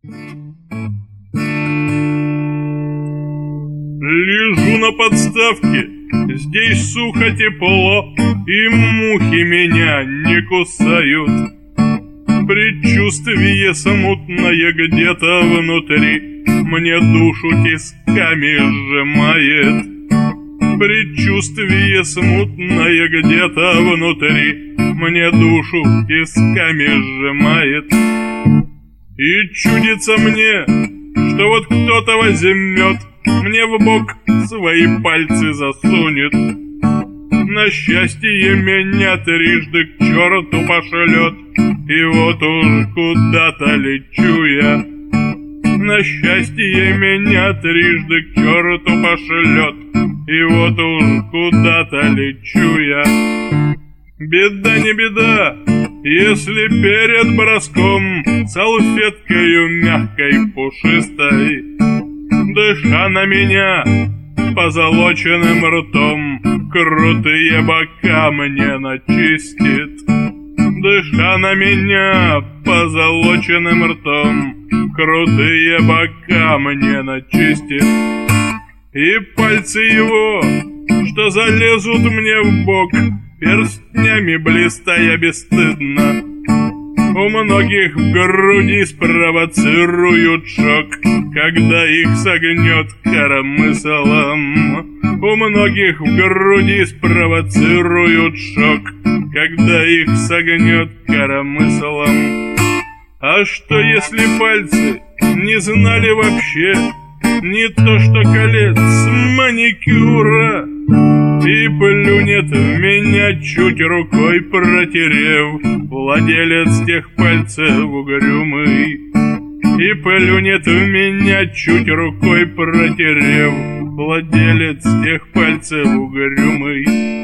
Лежу на подставке, здесь сухо, тепло, и мухи меня не кусают. Предчувствие смутное где-то внутри мне душу тисками сжимает. Предчувствие смутное где-то внутри мне душу тисками сжимает. И чудится мне, что вот кто-то возьмет, мне в бок свои пальцы засунет. На счастье меня трижды к черту пошлет, и вот уж куда-то лечу я. На счастье меня трижды к черту пошлет, и вот уж куда-то лечу я. Беда не беда, если перед броском салфеткою мягкой пушистой, дыша на меня позолоченным ртом, крутые бока мне начистит. Дыша на меня позолоченным ртом, крутые бока мне начистит. И пальцы его, что залезут мне в бок, перстнями блистая бесстыдно, у многих в груди спровоцируют шок, когда их согнет коромыслом. У многих в груди спровоцируют шок, когда их согнет коромыслом. А что если пальцы не знали вообще не то что колец, маникюра, и плюнет в меня чуть рукой протерев владелец тех пальцев угрюмый, и плюнет в меня чуть рукой протерев владелец тех пальцев угрюмый.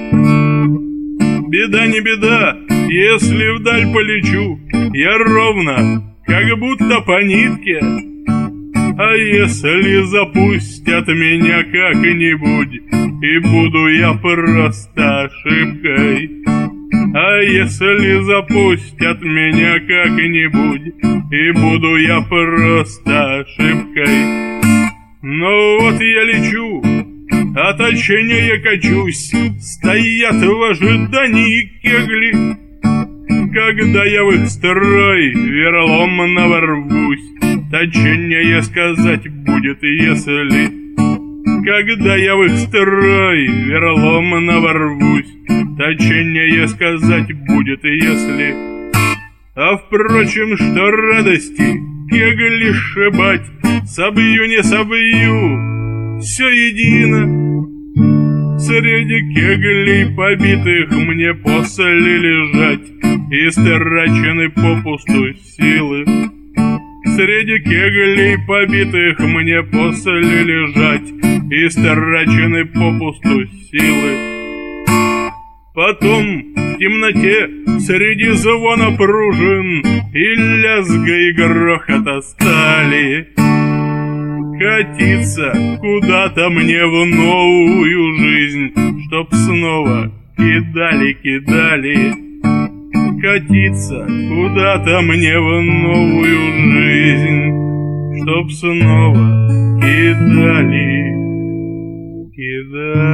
Беда не беда, если вдаль полечу я ровно, как будто по нитке. А если запустят меня как-нибудь, и буду я просто ошибкой? А если запустят меня как-нибудь, и буду я просто ошибкой? Ну вот я лечу, а точнее качусь, стоят в ожидании кегли. Когда я в их строй вероломно ворвусь, точнее сказать будет, если. Когда я в их строй вероломно ворвусь, точнее сказать будет, если. А впрочем, что радости кегли сшибать, собью не собью, все едино. Среди кеглей побитых мне после лежать, истрачены попусту силы. Среди кеглей побитых мне после лежать, истрачены попусту силы. Потом в темноте среди звона пружин и лязга и грохота стали катиться куда-то мне в новую жизнь, чтоб снова кидали. Катиться куда-то мне в новую жизнь, чтоб снова кидали.